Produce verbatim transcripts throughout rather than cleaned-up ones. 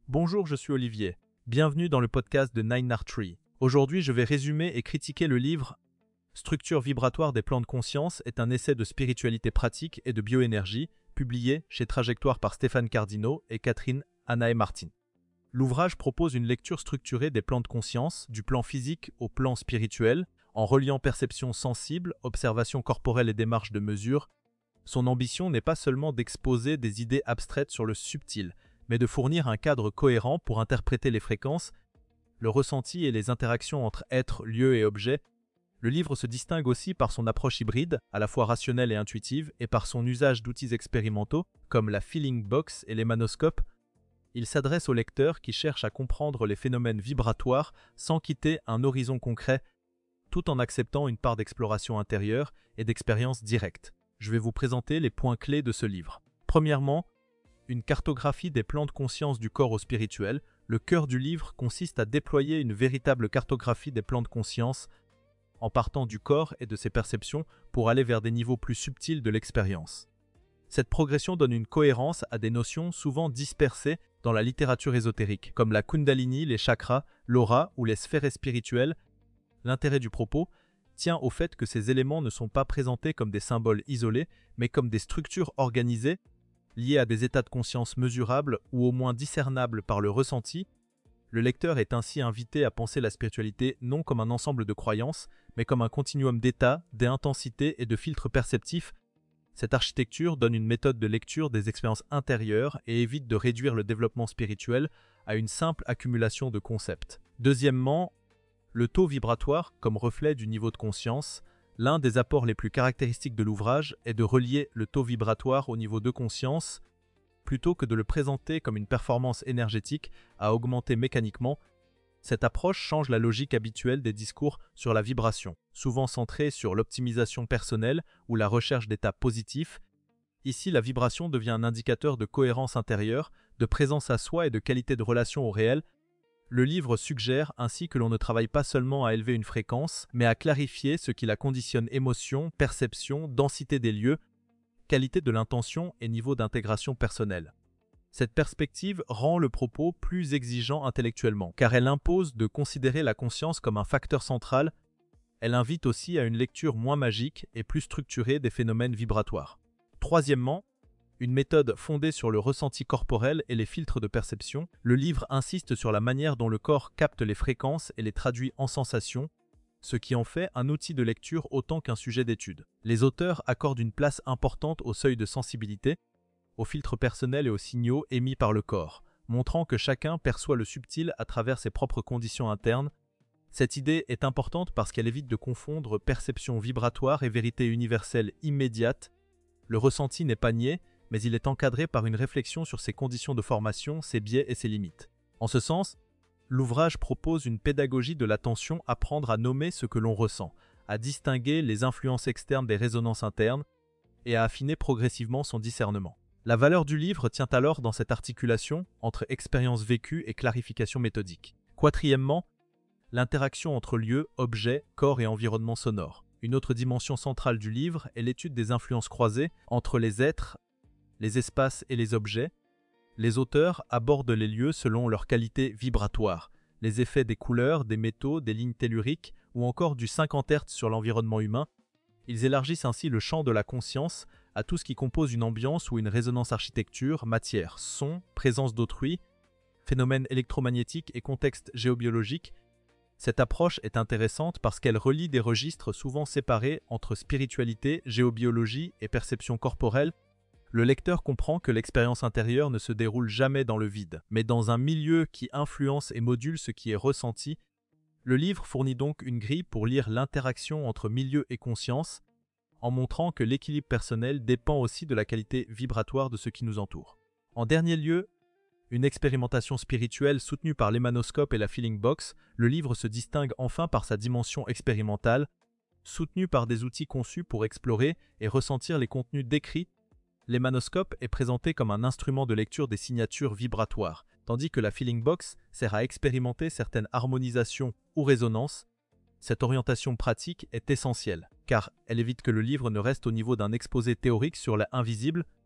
Bonjour, je suis Olivier. Bienvenue dans le podcast de Nine Art Tree. Aujourd'hui, je vais résumer et critiquer le livre Structure vibratoire des plans de conscience est un essai de spiritualité pratique et de bioénergie, publié chez Trajectoire par Stéphane Cardino et Catherine Anaé-Martin. L'ouvrage propose une lecture structurée des plans de conscience, du plan physique au plan spirituel, en reliant perception sensible, observation corporelle et démarche de mesure. Son ambition n'est pas seulement d'exposer des idées abstraites sur le subtil, mais de fournir un cadre cohérent pour interpréter les fréquences, le ressenti et les interactions entre êtres, lieux et objets. Le livre se distingue aussi par son approche hybride, à la fois rationnelle et intuitive, et par son usage d'outils expérimentaux, comme la Feeling Box et l'émanoscope. Il s'adresse aux lecteurs qui cherchent à comprendre les phénomènes vibratoires sans quitter un horizon concret, tout en acceptant une part d'exploration intérieure et d'expérience directe. Je vais vous présenter les points clés de ce livre. Premièrement, une cartographie des plans de conscience du corps au spirituel. Le cœur du livre consiste à déployer une véritable cartographie des plans de conscience en partant du corps et de ses perceptions pour aller vers des niveaux plus subtils de l'expérience. Cette progression donne une cohérence à des notions souvent dispersées dans la littérature ésotérique, comme la Kundalini, les chakras, l'aura ou les sphères spirituelles. L'intérêt du propos tient au fait que ces éléments ne sont pas présentés comme des symboles isolés, mais comme des structures organisées, liées à des états de conscience mesurables ou au moins discernables par le ressenti. Le lecteur est ainsi invité à penser la spiritualité non comme un ensemble de croyances, mais comme un continuum d'états, d'intensités et de filtres perceptifs. Cette architecture donne une méthode de lecture des expériences intérieures et évite de réduire le développement spirituel à une simple accumulation de concepts. Deuxièmement, le taux vibratoire comme reflet du niveau de conscience. L'un des apports les plus caractéristiques de l'ouvrage est de relier le taux vibratoire au niveau de conscience, plutôt que de le présenter comme une performance énergétique à augmenter mécaniquement. Cette approche change la logique habituelle des discours sur la vibration, souvent centrée sur l'optimisation personnelle ou la recherche d'états positifs. Ici, la vibration devient un indicateur de cohérence intérieure, de présence à soi et de qualité de relation au réel. Le livre suggère ainsi que l'on ne travaille pas seulement à élever une fréquence, mais à clarifier ce qui la conditionne: émotion, perception, densité des lieux, qualité de l'intention et niveau d'intégration personnelle. Cette perspective rend le propos plus exigeant intellectuellement, car elle impose de considérer la conscience comme un facteur central. Elle invite aussi à une lecture moins magique et plus structurée des phénomènes vibratoires. Troisièmement, une méthode fondée sur le ressenti corporel et les filtres de perception. Le livre insiste sur la manière dont le corps capte les fréquences et les traduit en sensations, ce qui en fait un outil de lecture autant qu'un sujet d'étude. Les auteurs accordent une place importante au seuil de sensibilité, aux filtres personnels et aux signaux émis par le corps, montrant que chacun perçoit le subtil à travers ses propres conditions internes. Cette idée est importante parce qu'elle évite de confondre perception vibratoire et vérité universelle immédiate. Le ressenti n'est pas nié, mais il est encadré par une réflexion sur ses conditions de formation, ses biais et ses limites. En ce sens, l'ouvrage propose une pédagogie de l'attention, apprendre à nommer ce que l'on ressent, à distinguer les influences externes des résonances internes et à affiner progressivement son discernement. La valeur du livre tient alors dans cette articulation entre expérience vécue et clarification méthodique. Quatrièmement, l'interaction entre lieux, objets, corps et environnement sonore. Une autre dimension centrale du livre est l'étude des influences croisées entre les êtres, les espaces et les objets. Les auteurs abordent les lieux selon leur qualité vibratoire, les effets des couleurs, des métaux, des lignes telluriques ou encore du cinquante hertz sur l'environnement humain. Ils élargissent ainsi le champ de la conscience à tout ce qui compose une ambiance ou une résonance: architecture, matière, son, présence d'autrui, phénomènes électromagnétiques et contexte géobiologique. Cette approche est intéressante parce qu'elle relie des registres souvent séparés entre spiritualité, géobiologie et perception corporelle. Le lecteur comprend que l'expérience intérieure ne se déroule jamais dans le vide, mais dans un milieu qui influence et module ce qui est ressenti. Le livre fournit donc une grille pour lire l'interaction entre milieu et conscience, en montrant que l'équilibre personnel dépend aussi de la qualité vibratoire de ce qui nous entoure. En dernier lieu, une expérimentation spirituelle soutenue par l'émanoscope et la Feeling Box. Le livre se distingue enfin par sa dimension expérimentale, soutenue par des outils conçus pour explorer et ressentir les contenus décrits. L'émanoscope est présenté comme un instrument de lecture des signatures vibratoires, tandis que la Feeling Box sert à expérimenter certaines harmonisations ou résonances. Cette orientation pratique est essentielle, car elle évite que le livre ne reste au niveau d'un exposé théorique sur l'invisible.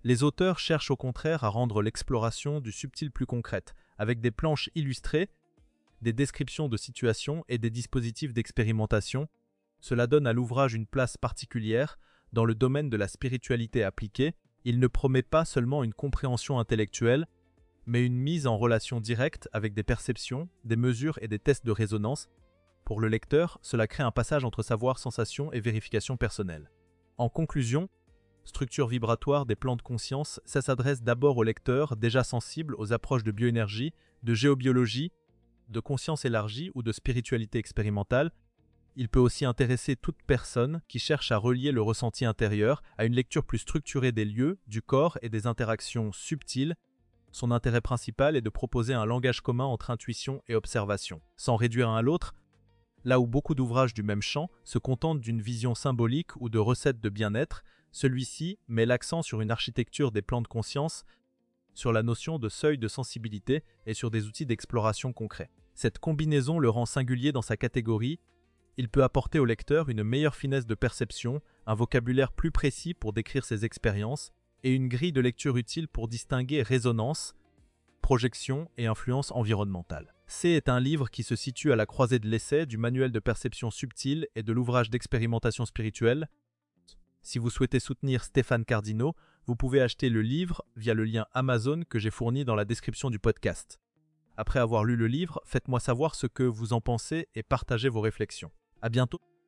Les auteurs cherchent au contraire à rendre l'exploration du subtil plus concrète, avec des planches illustrées, des descriptions de situations et des dispositifs d'expérimentation. Cela donne à l'ouvrage une place particulière dans le domaine de la spiritualité appliquée. Il ne promet pas seulement une compréhension intellectuelle, mais une mise en relation directe avec des perceptions, des mesures et des tests de résonance. Pour le lecteur, cela crée un passage entre savoir, sensation et vérification personnelle. En conclusion, Structure vibratoire des plans de conscience, ça s'adresse d'abord au lecteur déjà sensible aux approches de bioénergie, de géobiologie, de conscience élargie ou de spiritualité expérimentale. Il peut aussi intéresser toute personne qui cherche à relier le ressenti intérieur à une lecture plus structurée des lieux, du corps et des interactions subtiles. Son intérêt principal est de proposer un langage commun entre intuition et observation, sans réduire un à l'autre. Là où beaucoup d'ouvrages du même champ se contentent d'une vision symbolique ou de recettes de bien-être, celui-ci met l'accent sur une architecture des plans de conscience, sur la notion de seuil de sensibilité et sur des outils d'exploration concrets. Cette combinaison le rend singulier dans sa catégorie. Il peut apporter au lecteur une meilleure finesse de perception, un vocabulaire plus précis pour décrire ses expériences et une grille de lecture utile pour distinguer résonance, projection et influence environnementale. C est un livre qui se situe à la croisée de l'essai, du manuel de perception subtile et de l'ouvrage d'expérimentation spirituelle. Si vous souhaitez soutenir Stéphane Cardino, vous pouvez acheter le livre via le lien Amazon que j'ai fourni dans la description du podcast. Après avoir lu le livre, faites-moi savoir ce que vous en pensez et partagez vos réflexions. À bientôt.